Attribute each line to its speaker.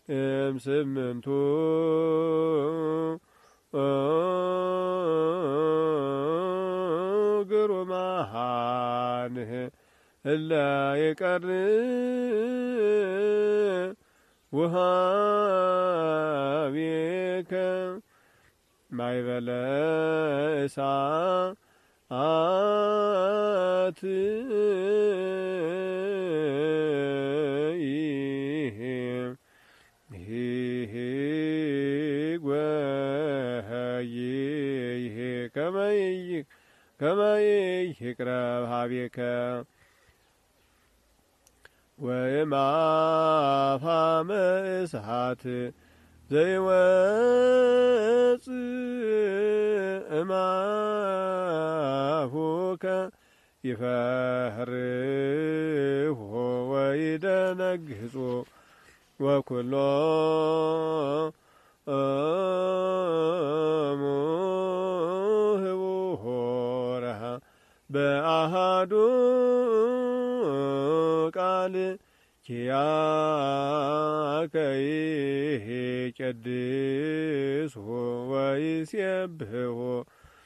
Speaker 1: እምስምንቱ ግሩማን እለ ይቀርብ ውሃቤከ ማይበለ እሳት ከመይቅረብ ሀቤከ ወይማፋመ እሳት ዘይወፅእ እማፉከ ይፈርሆ ወይደነግጹ ወኩሎ ሙህቡሆረሃ በአሃዱ ቃል ኪያከ ይቄድስዎ ወይሴብሕዎ